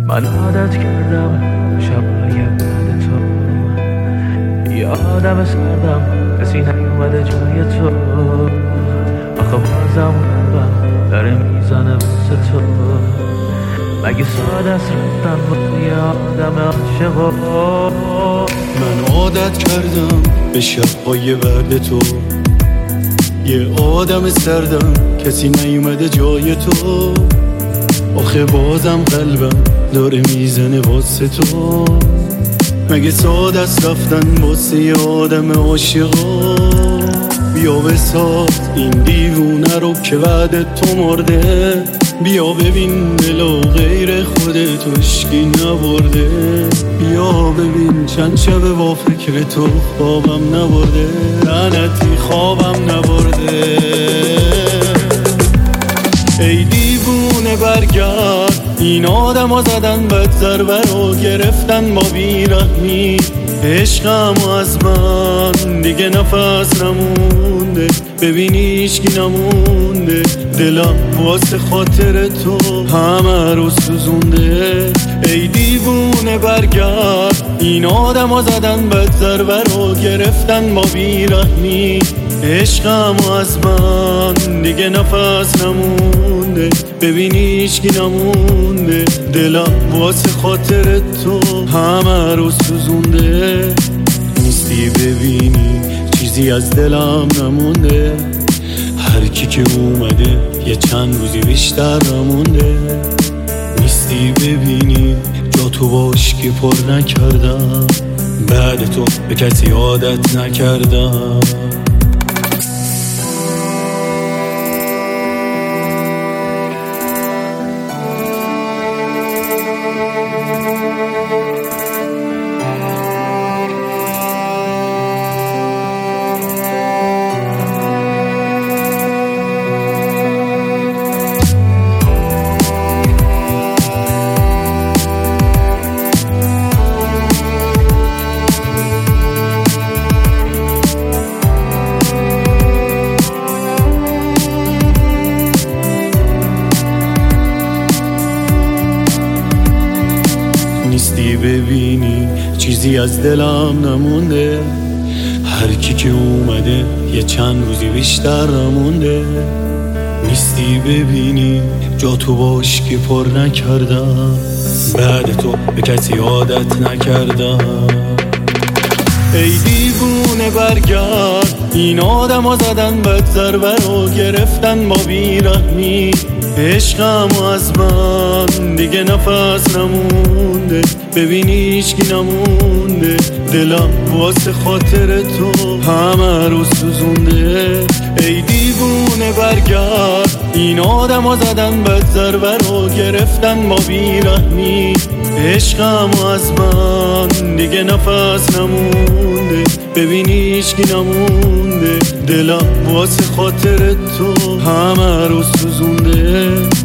من عادت کردم شبای بعد تو، یه آدم سردم کسی نیومده جای تو. آخه بازم قلبم داره میزنه واسه تو. مگه ساده است رفتن با یه آدم عاشق؟ من عادت کردم به شبهای بعد تو، یه آدم سردم کسی نیومده جای تو. آخه بازم قلبم داره میزنه واسه تو. مگه ساده است رفتن واسه یه آدم عاشقا؟ بیا بساز این دیوونه رو که بعد تو مرده. بیا ببین دلو غیر خودت هیچکی نبرده. بیا ببین چند شب با فکر تو خوابم نبرده. لعنتی خوابم نبرده. ای دیوونه برگرد، این آدم ها زدن بد ضربه رو گرفتن با بیرحمی. عشقم از من دیگه نفس نمونده. ببینی هیچکی نمونده. دلم واسه خاطر تو همه رو سوزونده. ای دیوونه برگرد، این آدم ها زدن بد ضربه رو گرفتن با بیرحمی. عشقم از من دیگه نفس نمونده. ببینی هیچکی نمونده. دلم واسه خاطر تو همه رو سوزونده. نیستی ببینی چیزی از دلم نمونده. هر کی که اومده یه چند روزی بیشتر نمونده. نیستی ببینی جا تو باش که پر نکردم. بعد تو به کسی عادت نکردم. نیستی ببینی چیزی از دلم نمونده. هر کی که اومده یه چند روزی بیشتر نمونده. نیستی ببینی جا تو باش که پر نکردم. بعد تو به کسی عادت نکردم. ای دیوونه برگرد، این آدم ها زدن بد ضربه رو گرفتن با بیرحمی. عشقم از من دیگه نفس نمونده. ببینی هیچکی نمونده. دلم واسه خاطر تو همه رو سوزونده. ای دیوونه برگرد، این آدم ها زدن بد ضربه رو گرفتن با بیرحمی. عشقم از من دیگه نفس نمونده. ببینی هیچکی نمونده. دلم واسه خاطر تو همه رو سوزونده.